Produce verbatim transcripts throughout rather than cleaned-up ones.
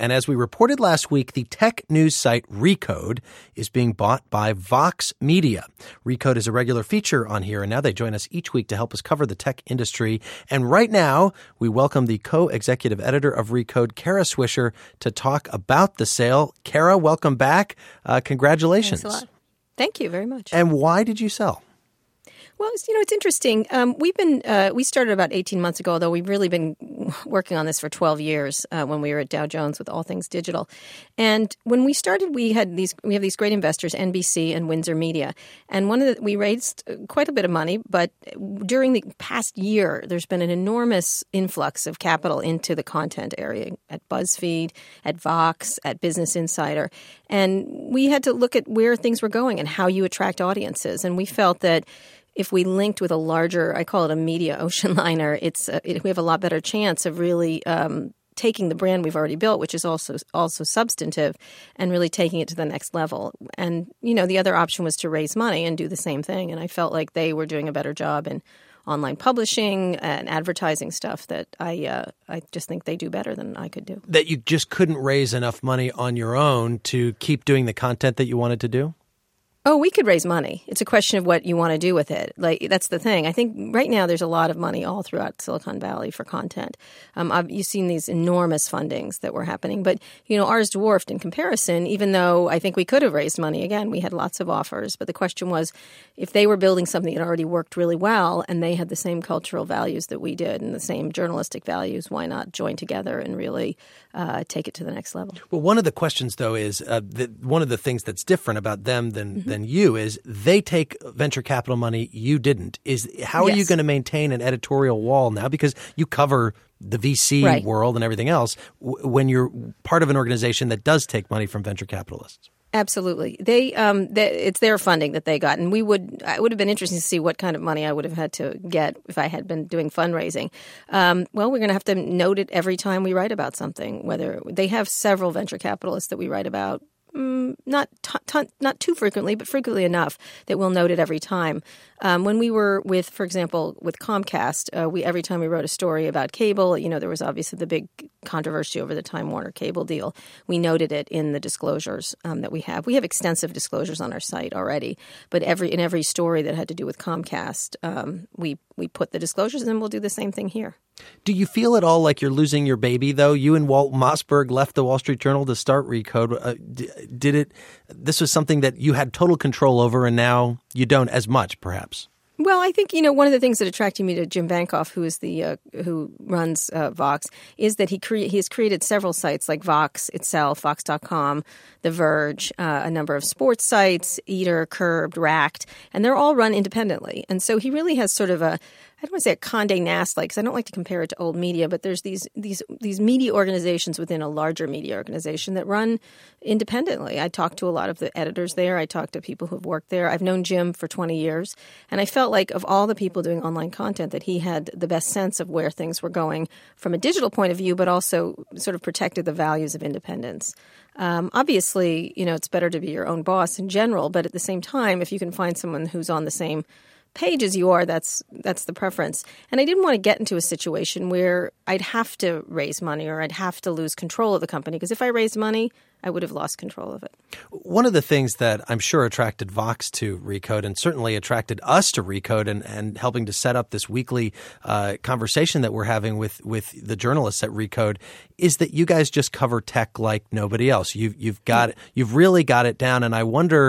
And as we reported last week, the tech news site Recode is being bought by Vox Media. Recode is a regular feature on here, and now they join us each week to help us cover the tech industry. And right now, we welcome the co-executive editor of Recode, Kara Swisher, to talk about the sale. Kara, welcome back. Uh, congratulations. Thanks a lot. Thank you very much. And why did you sell? Well, you know, it's interesting. Um, we've been uh, we started about eighteen months ago, although we've really been working on this for twelve years uh, when we were at Dow Jones with all things digital. And when we started, we had these we have these great investors, N B C and Windsor Media, and one of the, we raised quite a bit of money. But during the past year, there's been an enormous influx of capital into the content area at BuzzFeed, at Vox, at Business Insider, and we had to look at where things were going and how you attract audiences. And we felt that if we linked with a larger, I call it a media ocean liner, it's uh, it, we have a lot better chance of really um, taking the brand we've already built, which is also also substantive, and really taking it to the next level. And, you know, the other option was to raise money and do the same thing. And I felt like they were doing a better job in online publishing and advertising stuff that I uh, I just think they do better than I could do. That you just couldn't raise enough money on your own to keep doing the content that you wanted to do? Oh, we could raise money. It's a question of what you want to do with it. Like, that's the thing. I think right now there's a lot of money all throughout Silicon Valley for content. Um, I've, you've seen these enormous fundings that were happening. But, you know, ours dwarfed in comparison, even though I think we could have raised money. Again, we had lots of offers. But the question was, if they were building something that already worked really well and they had the same cultural values that we did and the same journalistic values, why not join together and really uh, take it to the next level? Well, one of the questions, though, is uh, that one of the things that's different about them than, mm-hmm. than you is they take venture capital money, you didn't. Is how yes. are you going to maintain an editorial wall now? Because you cover the V C right. world and everything else w- when you're part of an organization that does take money from venture capitalists. Absolutely. They, um, they, it's their funding that they got. And we would, it would have been interesting to see what kind of money I would have had to get if I had been doing fundraising. Um, well, we're going to have to note it every time we write about something, whether they have several venture capitalists that we write about. Mm, not t- t- not too frequently, but frequently enough that we'll note it every time. Um, when we were with, for example, with Comcast, uh, we every time we wrote a story about cable, you know, there was obviously the big controversy over the Time Warner cable deal. We noted it in the disclosures um, that we have. We have extensive disclosures on our site already, but every in every story that had to do with Comcast, um, we we put the disclosures, and we'll do the same thing here. Do you feel at all like you're losing your baby, though? You and Walt Mossberg left the Wall Street Journal to start Recode. Uh, d- did it? This was something that you had total control over, and now you don't as much, perhaps. Well, I think, you know, one of the things that attracted me to Jim Bankoff, who is the uh, who runs uh, Vox, is that he cre- he has created several sites like Vox itself, Vox dot com, The Verge, uh, a number of sports sites, Eater, Curbed, Racked, and they're all run independently. And so he really has sort of a, I don't want to say a Condé Nast, like, because I don't like to compare it to old media, but there's these these these media organizations within a larger media organization that run independently. I talked to a lot of the editors there. I talked to people who've worked there. I've known Jim for twenty years, and I felt like of all the people doing online content that he had the best sense of where things were going from a digital point of view, but also sort of protected the values of independence. Um, obviously, you know, it's better to be your own boss in general, but at the same time, if you can find someone who's on the same page as you are, that's that's the preference. And I didn't want to get into a situation where I'd have to raise money or I'd have to lose control of the company, because if I raised money, I would have lost control of it. One of the things that I'm sure attracted Vox to Recode, and certainly attracted us to Recode, and, and helping to set up this weekly uh, conversation that we're having with, with the journalists at Recode, is that you guys just cover tech like nobody else. You've you've got mm-hmm. you've really got it down, and I wonder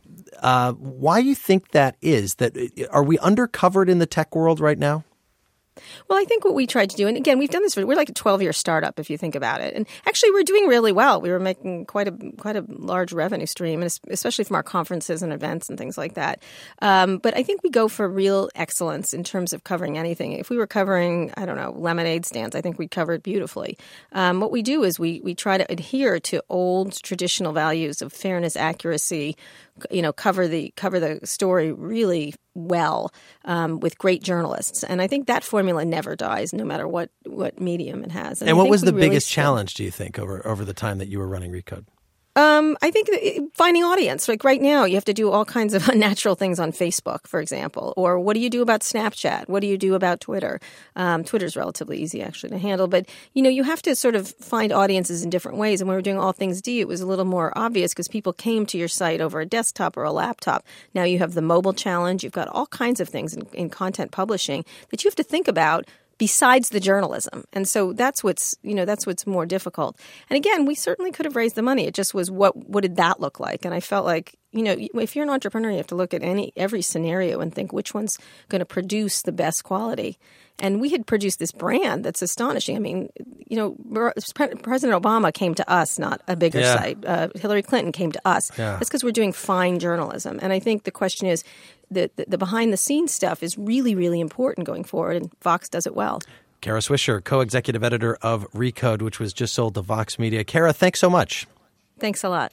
uh, why you think that is. That are we undercovered in the tech world right now? Well, I think what we tried to do, and again, we've done this for, we're like a twelve-year startup if you think about it. And actually, we're doing really well. We were making quite a quite a large revenue stream, and especially from our conferences and events and things like that. Um, but I think we go for real excellence in terms of covering anything. If we were covering, I don't know, lemonade stands, I think we'd cover it beautifully. Um, what we do is we we try to adhere to old traditional values of fairness, accuracy, you know, cover the cover the story really well um, with great journalists. And I think that formula never dies, no matter what, what medium it has. And, and what was the biggest really challenge, do you think, over, over the time that you were running Recode? Um, I think that finding audience. Like right now, you have to do all kinds of unnatural things on Facebook, for example. Or what do you do about Snapchat? What do you do about Twitter? Um, Twitter's relatively easy, actually, to handle. But, you know, you have to sort of find audiences in different ways. And when we were doing All Things D, it was a little more obvious because people came to your site over a desktop or a laptop. Now you have the mobile challenge. You've got all kinds of things in, in content publishing that you have to think about besides the journalism. And so that's what's, you know, that's what's more difficult. And again, we certainly could have raised the money. It just was what, what did that look like? And I felt like, you know, if you're an entrepreneur, you have to look at any, every scenario and think which one's going to produce the best quality. And we had produced this brand that's astonishing. I mean, you know, President Obama came to us, not a bigger yeah. site. Uh, Hillary Clinton came to us. Yeah. That's because we're doing fine journalism. And I think the question is, the, the, the behind-the-scenes stuff is really, really important going forward, and Vox does it well. Kara Swisher, co-executive editor of Recode, which was just sold to Vox Media. Kara, thanks so much. Thanks a lot.